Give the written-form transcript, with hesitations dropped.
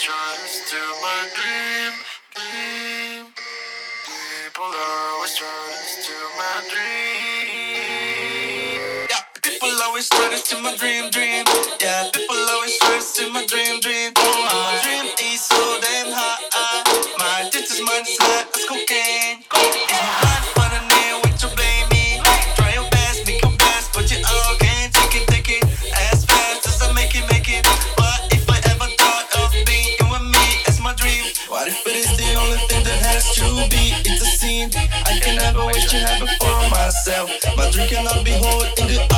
trying to steal my dream. People are always trying to steal my dream. Yeah, people always try to steal my dream. Yeah, people always try to steal my dream. My dream is so damn high. My distance mind is high as cocaine. It's my blind for the nail, wait to blame me. Try your best, make your best, but you all can't take it as fast as I make it. What if I ever thought of being you and me as my dream? What if it is the only thing that has to be? It's a scene I can never wait to have it for myself. My dream cannot be held in the